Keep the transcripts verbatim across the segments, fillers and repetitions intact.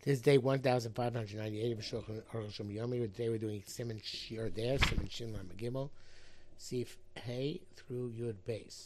This is day one thousand five hundred ninety-eight of Shulchan Aruch Yomi. Today we're doing Siman Shir there, Siman Shin Lam Gimel, Sif Hey through Yud Beis.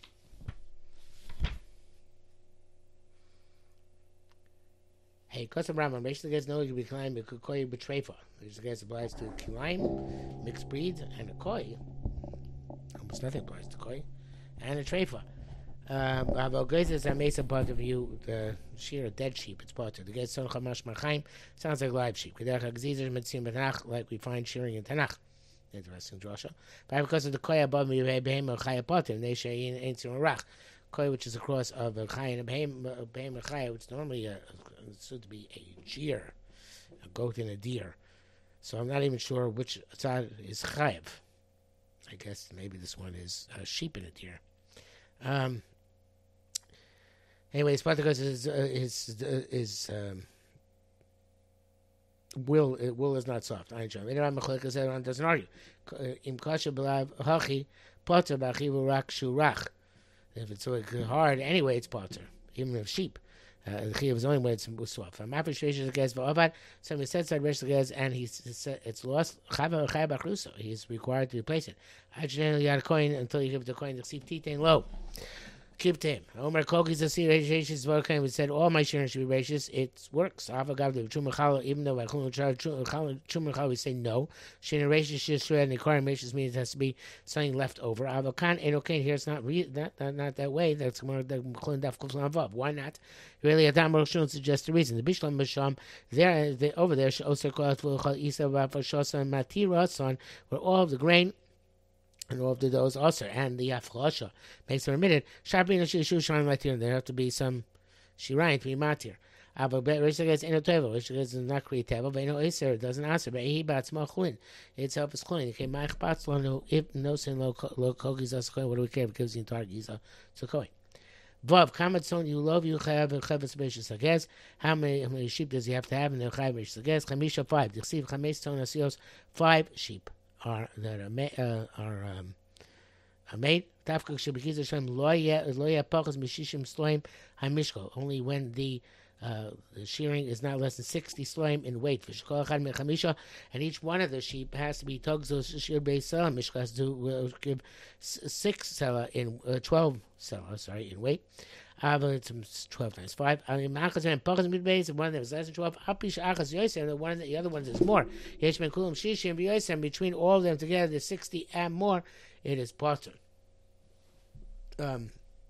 Hey, Kosim Rambam, Reish Legez no you be climbing a koi betrefa. Reish Legez applies to kilaim, mixed breed, and a koi. Almost nothing applies to koi, and a trefa. Um, Aval Gezes are made some part of you, the shear, a dead sheep, it's part of the Gez Son Chamash Machaim, sounds like live sheep. Kedach HaGzizah Metzim B'Tanach, like we find shearing in Tanakh. Interesting, Joshua. But because of the Koi above me, Behem or Chaya Potim, they say in Eintzim Rach. Koi, which is a cross of a Chaya and a Behem or Chaya, which normally uh, it's said to be a deer, a goat and a deer. So I'm not even sure which side is Chayav. I guess maybe this one is a sheep and a deer. Um, Anyway, Spartacus is uh, is uh, is um, will uh, will is not soft. I enjoy. Everyone doesn't argue. Im kasha b'lav hachi potter b'achivu rak shurach. If it's so hard, anyway, it's potter. Even if sheep, uh, the chiv is only when it's soft. I'm happy to against v'avad. Somebody said side resh against, and he said it's lost. Chava chaya b'chruso. He's required to replace it. I generally got a coin until you give the coin. The chsiv titain low. Keep to him. Omer Koki's a serious Volkan. We said all my sharing should be gracious. It works. Even though we say no. Sharing gracious is shred and the current gracious means it has to be something left over. Avokan and okay here it's not re- not, not not that way. That's more the Daf. Why not? Really, Adam Roshun suggests the reason. The Bishlam Masham there over there also called Isa Vafashosa Matira where all of the grain and all of the those also, and the Aflasha makes them remitted. Shabrin Shishu Shan Matir, there have to be some Shirain to be Matir. Ava Rishagas in a table, Rishagas is not create table, but no Iser doesn't answer, but he bats Machlin. Itself is clean. Okay, Mike Batslano, if no sin low Kogis as what do we care because in Targiza so koi. Vav, Kamatson, you love you have a Chavis Bishus, I guess. How many how many sheep does he have to have in the Chavis? I guess Chamisha five. The Siv Chamis Ton Asios, five sheep. Are that are made uh, are um are made tafkuk shebekiz Hashem lo ya lo ya pachas mishishim sloim hamishkol only when the uh the shearing is not less than sixty sloim in weight for shkol echad mechamisha, and each one of the sheep has to be togzos shir beis selah mishkol has to uh, give six selah in uh, twelve selah sorry in weight. Uh, but it's twelve times five. I mean, Achas and Pachas midbase, and one that was less than twelve. Apish Achas Yosem, the one, the other ones is more. Yesh Ben Kulam Shishim Yosem. Between all of them together, there's sixty and more. It is potter. Um,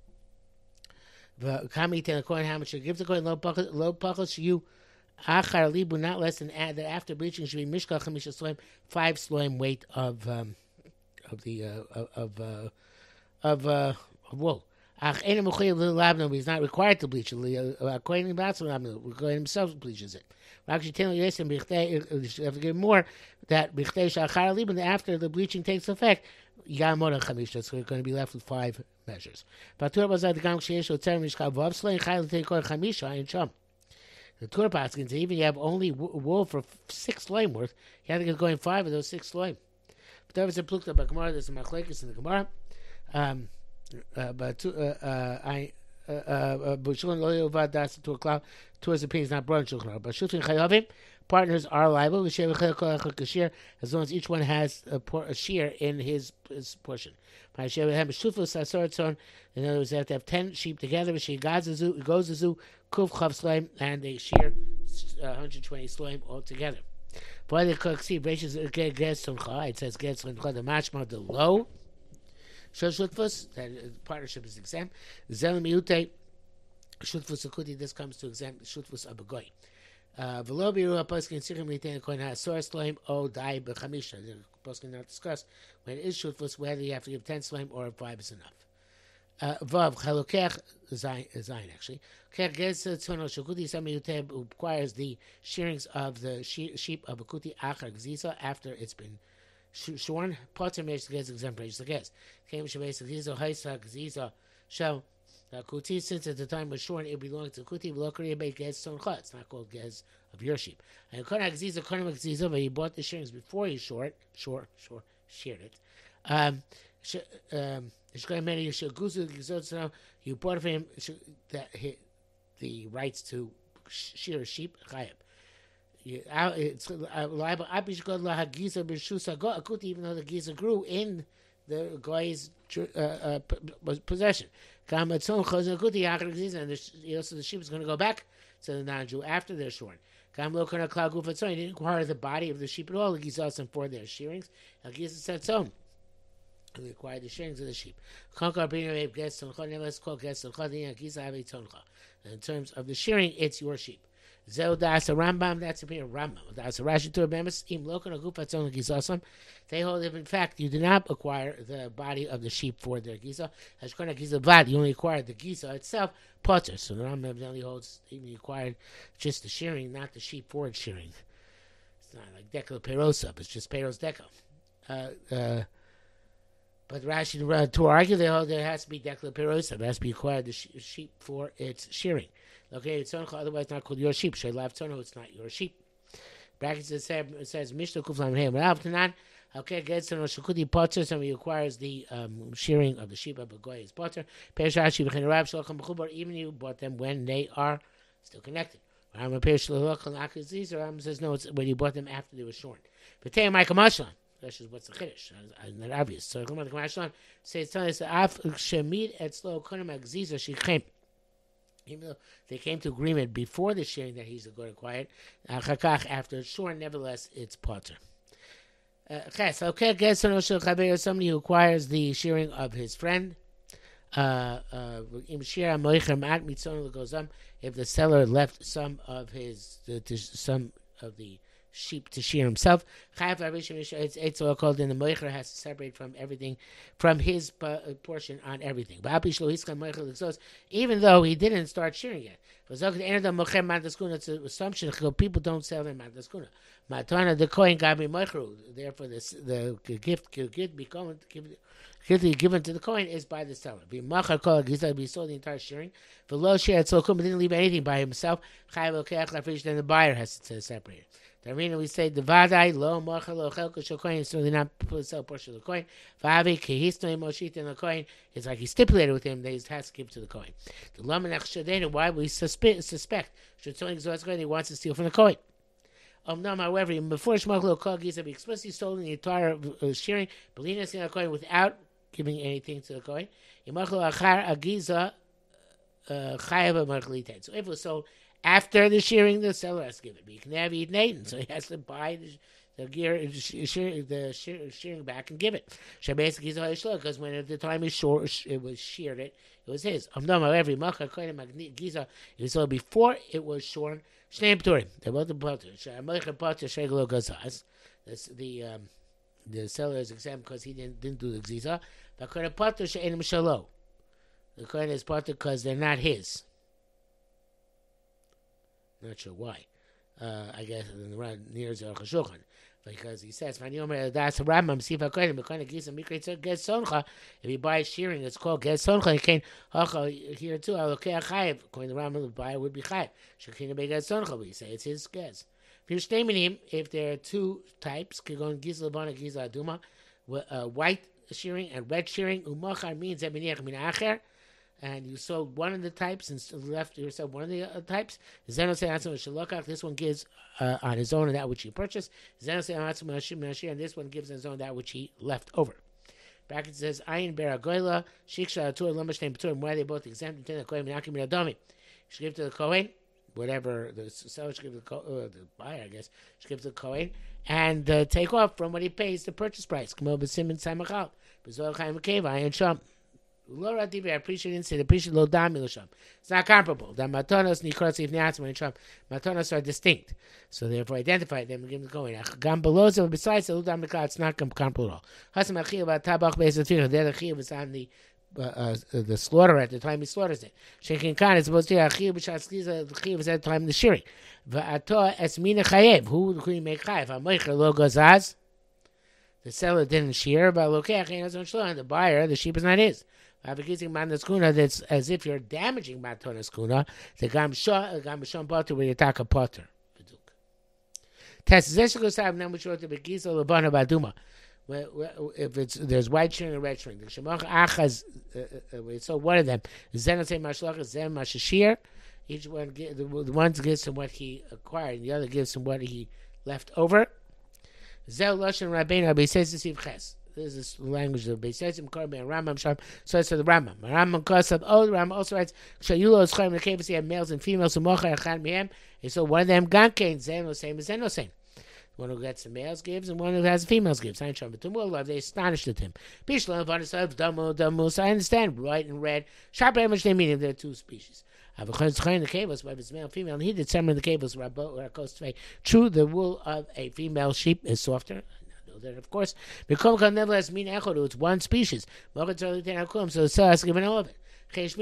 the Kami Ten coin. How much you give the coin? Low Pachas, low Pachas. You Achar Libu, not less than that after bleaching should be Mishkal Chamisha Sloim, five Sloim weight of um of the uh, of uh, of uh, of wool. Ach, he's not required to bleach it. According to Batson, himself bleaches it. Actually, telling you you have to give more that after the bleaching takes effect, you got more than chamisha, so you're going to be left with five measures. The Torah Paskins, even you have only wool for six loim worth, you have to get going five of those six loim. But there was a plukta by Gemara, there's a machlekes in the Gemara. Um, Uh, but uh, uh, I but shulchan lo yovad das to a cloud towards the pain is not brought in shulchan. But shulchan chayavim partners are liable as long as each one has a, por- a share in his, his portion. In other words, they have to have ten sheep together. She goes to zoo, goes to zoo, kuf chav slime, and they share uh, one hundred twenty slime altogether. But the cook see braces get suncha. It says get suncha the mashma the low. Shutfus, that partnership is exempt. Zel miute, shutfus akuti. This comes to exempt shutfus abagoy. V'lo biru haposkin sichim litain koin ha'asor slime o dai b'chamisha. The poskin not discuss when it is shutfus whether you have to give ten slime or five is enough. Vav chalukech zayin actually. Kech gets tzono shakuti samiute requires the shearings of the sheep of akuti achar gziza after it's been shorn. Potter makes the guest exempt the guest. Came Shabbat Giza Haisa Giza Shell. Kuti, since at the time was shorn, it belonged to Kuti, Velokari, Bay Gez Soncha. It's not called Gez of your sheep. And Konak Giza, Konak Giza, but he bought the shearings before he short, short, short, sheared it. Um, um, you bought for him that the rights to shear a sheep, chayav. It's liable. Even though the giza grew in the guy's uh, uh, possession, and the, also the sheep is going to go back to the non-Jew after they're shorn. He didn't acquire the body of the sheep at all. The giza for their shearings. The giza said so. He acquired the shearings of the sheep. In terms of the shearing, it's your sheep. Zeu das a Rambam, that's a Rambam. Das a Rashi to Bemis, im lokon agufa tzon gizasam. They hold if in fact you do not acquire the body of the sheep for their giza. Hashkona giza vad, you only acquired the giza itself, potter. So the Rambam only holds even you acquired just the shearing, not the sheep for its shearing. It's not like dekel perosa, it's just peros dekel. Uh, uh, But Rashi uh, to argue, they hold there has to be dekel perosa, it has to be acquired the she- sheep for its shearing. Okay, it's otherwise not called your sheep. Sheilav Tono, it's not your sheep. Brackets it says, it says Mishnah Kuflam Hey Rav Tanan. Okay, gets to Shukudi Potter, somebody acquires the um, shearing of the sheep of a goy is Potter. Peshashi B'chin Rav Shalacham B'chubar, even you bought them when they are still connected. Ram Pesh Shalacham Akaziz, Ram says no, it's when you bought them after they were shorn. But Tei Ma'ika Mashlan. That's what's the chiddush. Not obvious. So come on, the Mashlan says telling us Af Shemid et Slo Konim Agziza Shichem. Even though they came to agreement before the sharing that he's going to acquire, after it's shorn, nevertheless, it's potter. Ches, okay, guess somebody who acquires the shearing of his friend. Uh, uh, if the seller left some of his, some of the sheep to shear himself, it's it's all called in the moicher has to separate from everything, from his portion on everything. Even though he didn't start shearing yet, it's an assumption people don't sell them mataskuna. Matana the coin gabi moicheru. Therefore, this the gift gift become gift given to the coin is by the seller. Be machar kol giza be sold the entire shearing. For low share so didn't leave anything by himself. Then the buyer has to separate it. The reason we say the vadai lo mochel lo chelko shel coin, so they not sell portion of the coin. Vavi kehisno moshit in the coin. It's like he stipulated with him that he has to give to the coin. The lamanach shadena. Why we suspect suspect should someone exhaust coin he wants to steal from the coin. Um, no, however, before Shmach lo kol giza be explicitly stolen the entire uh, shearing, belinas in the coin without giving anything to the coin. Yimachlo achar agiza chayav machlitain. So if it was sold after the shearing, the seller has to give it. But you can have eat Nathan, so he has to buy the, the gear, the, shear, the shear, shearing back and give it. Because when at the time it, short, it was sheared, it, it was his. Every giza, it was sold before it was shorn. They both the potter. That's the um, the seller is exempt because he didn't didn't do the giza. The coin is potter because they're not his. Not sure why. Uh, I guess around near the Shulchan, because he says, "If he buys shearing, it's called get soncha." He came here too. I'll okay chayiv. According to Rambam, the buyer would be chayiv. Shekina be get soncha. We say it's his guess. If you're him, if there are two types, kigon giza labana giza aduma, white shearing and red shearing, umachar means eminiach min acher. And you sold one of the types and left yourself one of the uh, types. This one gives uh, on his own that which he purchased. And this one gives on his own that which he left over. Back it says, Ayin Beragoyla, Shiksha, Atur, Lamashtain, Paturim. Why are they both exempt? The Kohen, Minakim, Minadomi. Should give to the Kohen, whatever the seller should give to the, uh, the buyer, I guess, should give to the Kohen, and uh, take off from what he pays the purchase price. Kamo B'Simin Samachal. B'Zoel Chaim Keva, Ayin Sham. Lo Radivi, I appreciate it. I appreciate Lo Dami L'Sham. It's not comparable. The Matonos Nikros If Niatzma and Sham. Matonos are distinct, so therefore identify them and give them the going. Gam Belozo. Besides the Lo Dami L'Sham, it's not comparable at all. Hasam Achiyah Tabach Be'ezatira. There the Chiyah was on the uh, uh, the slaughter at the time he slaughters it. Shekin Khan is supposed to be Achiyah B'Shatz Giza. The Chiyah was at the time of the shearing. Va'ato Esmina Chayev. Who could he make Chayev? Ha'moicher Lo Gazaz. The seller didn't shear, but Lokech and the buyer, the sheep is not his. That's as if you're damaging Matonas Kuna. The Gam Sham Potter where you attack a potter. Test if it's there's white string and red string. The Shemach Achaz, so one of them. Zen say Mashlach, Zen Mashashir. Each one, the, the one gives him what he acquired, and the other gives him what he left over. Zel Lashon Rabbeinu Rabbi says this Ches. This is the language of Beis Yosef, Korban, and Rambam Sham. So it's for the Rambam. Rambam Kosav. Oh, the Rambam also writes, "Shayulo is chayim lekevus." He had males and females. So mocher echad mihem. And so one of them gankein zeno same as zeno same. One who gets the males gives, and one who has the females gives. I They astonished at him. Bishlam v'anasav damu damu. So I understand white and red. Sharp much they mean. There are two species. Avachon chayim lekevus, but it's male and female. And he did some in the cables. True, the wool of a female sheep is softer. That of course, nevertheless, mean echodu. It's one species. So the Sar has given all of it. It's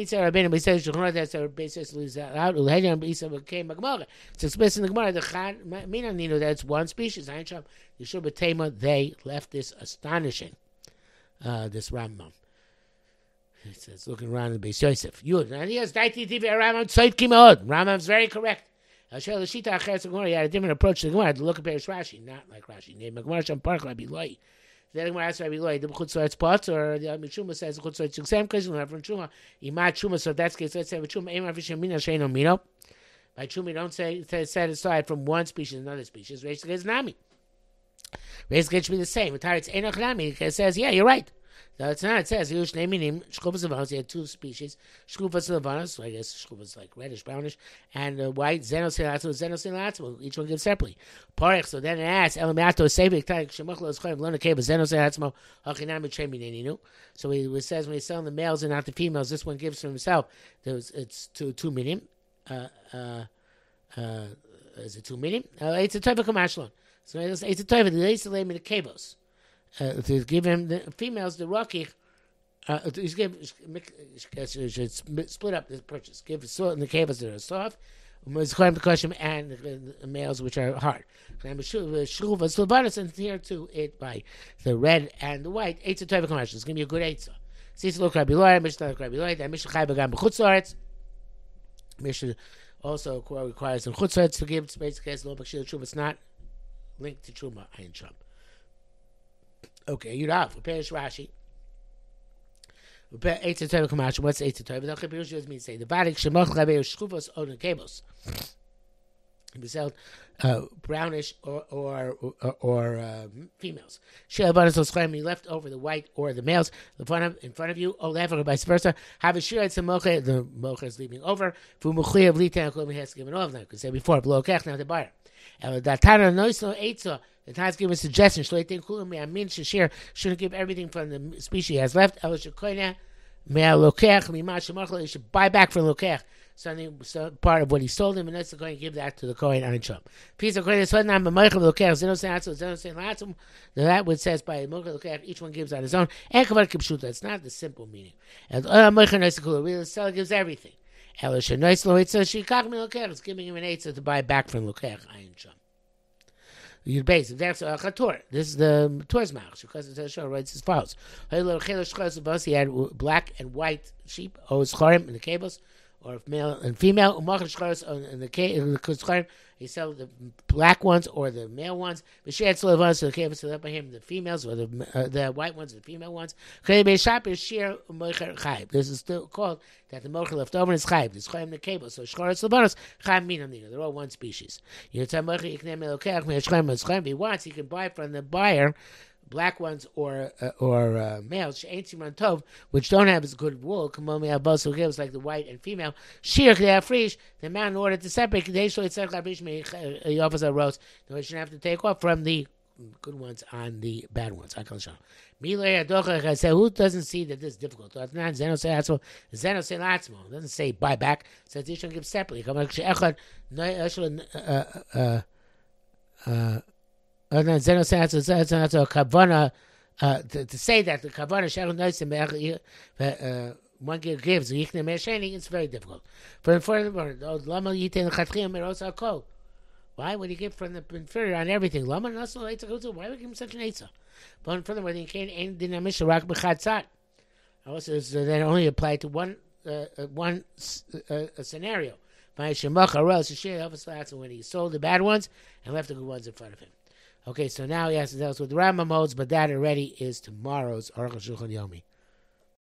expressed in the Gemara. The Mina Nino that it's one species. Yeshua B'Tema, they left this astonishing. Uh, this Rambam. He says, looking around the Beis Yosef. Yud. And he has Daiti Tiv Rambam Tzeit Kimod. Rambam's very correct. He had a different approach to the Gemara to look at Perish Rashi, not like Rashi. Name Gemara Sham Park Rabbi Loi. Then the Gemara asks Rabbi Loi, the B'chutz spots, or the Mishuma says the Chutz Tzitz. Same question from Chuma. Imat Chuma. So if that's the case, let's say Chuma. Eimar Visham Mina Sheino Mino. By Chuma, don't say set aside from one species to another species. Reish Gez Nami. Reish Gez should be the same. It's Enoch Nami. It says, yeah, you're right. No, it's not. It says, Yush Neminim, Shkufas Levanos, he had two species. Shkufas Levanos, so I guess Shkufas like reddish, brownish, and uh, white, Zenosilatu, Zenosilatu, each one gives separately. Parech, so then it asks, Elamiato, Sevik, Taik, Shemachlo, Schoim, Lona Keva, Zenosilatu, Hachinam, Tremininu. So he, it says when he's selling the males and not the females, this one gives for himself. There's, it's two, two minim. Uh, uh, uh, is it two minim? Uh, it's a type of Kamashlan. So it's a type of the Leisalem in the Kavos. Uh, to give him the females the rakich, uh, to give should split up the purchase. Give salt in the kavas that are soft, and the, the males which are hard. And here too, it by the red and the white. Eight type of commercials. Give me a good eight. See, look, Rabbi Loi, Mishnah, Rabbi Loi, that Mishnah Chai Bagam B'Chutzarets. Mishnah also requires in Chutzarets to give space case law Bakshil Truma. It's not linked to Truma Ayin Sham. Okay, you have for Perish Rashi. Eight to twelve Kamash. What's eight to twelve? The Perish doesn't mean say the Vadik Shemach Labeir Shkufos on the cables. It was sold uh, brownish or or or, or uh, females. She'avanas Oschem. Left over the white or the males in front of in front of you. Or left or vice versa. Have a shir. It's a mocha. The mocha is leaving over. Fu muchli of litan. He has given all of them. Because say before below kech now the buyer. That Tana Noisno Eitza. The Tana's giving a suggestion. Shouldn't give everything from the species he has left. You should buy back from Lokech something, some part of what he sold him, and that's going to give that to the Kohen Ayin Sham. Piece of Kohen is not Mamach of Lokech. That which says by Lokech, each one gives on his own. And Kavar Kipshuta. It's not the simple meaning. And the seller gives everything. It's giving him an eitzah to buy back from Lokech Ayin Sham. You base that's a chatur. This is the Torah's mach because the Torah writes as follows: he had black and white sheep, or scharim in the cables, or male and female. In the scharim, he sold the black ones or the male ones. But she had slavans, so the cables left by him the females or the uh, the white ones, the female ones. This is still called that the mocher left over is chayv. This chayv in the cable. So shchar slavanos chayv minamina. They're all one species. You tell mocher you can name elokech me'eshchayv me'eshchayv. If he wants, he can buy from the buyer black ones or uh, or uh, males, tov, which don't have as good wool. Kamomi abos gives like the white and female. Shir they have frish. The man in order to separate, they show it's like he offers a roast. No, he shouldn't have to take off from the good ones on the bad ones. I can show. I say, who doesn't see that this is difficult? It's not Zeno say Latzmo. Zeno say Latzmo. It doesn't say buy back. It says you should give separately. Come on, uh, uh, uh, Uh, to, to say that the kavana uh, one gives it's very difficult. For furthermore, why would he give from the inferior on everything? Why would he give him such an eitzah? But furthermore, the king ain't dinamisha rak b'chatzat. Also, that only apply to one uh, one uh, scenario. When he sold the bad ones and left the good ones in front of him. Okay, so now he has to tell us what the Rambam holds, but that already is tomorrow's Aruch Shulchan Yomi.